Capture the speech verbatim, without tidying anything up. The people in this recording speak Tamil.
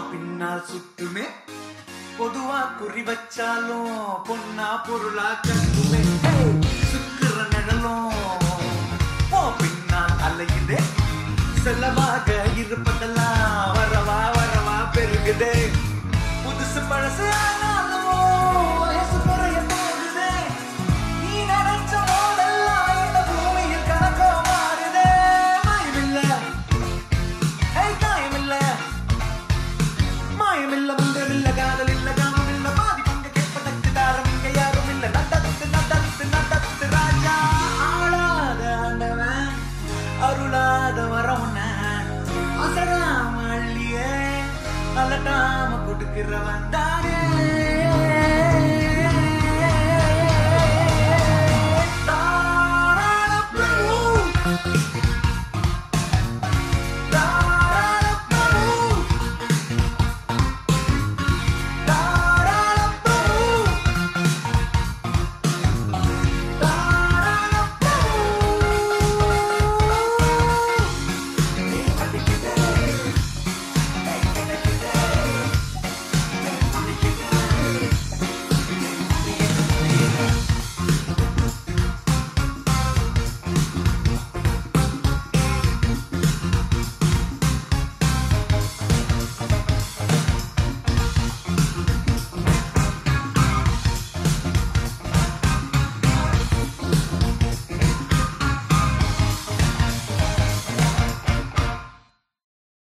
பின்னால் சுட்டுமே பொதுவா குறி வச்சாலும் பொன்னா பொருளா கட்டுமே சுக்குற நிழலும் போ பின்னால் அலையுதே செல்லமாக இருப்பதெல்லாம் வரவா வரவா பெருகுதே புதுசு பழசு ஆனாலும் வயசு குறைய போகுதே நீ நினைச்ச போதெல்லாம் இந்த பூமியில் கணக்கோ மாறுதே மாயமில்ல காயமில்ல மாயமில்ல முந்தமில்ல காதல் இல்ல காமம் இல்ல பாதி பங்கு கேட்பதற்கு தாரம் இங்க யாரும் இல்ல நடத்து நடத்து நடத்து ராஜா ஆளாத ஆண்டவன் அருளாத வரவுன அசராம அள்ளியே அலட்டாம கொடுக்கிறவன் தானே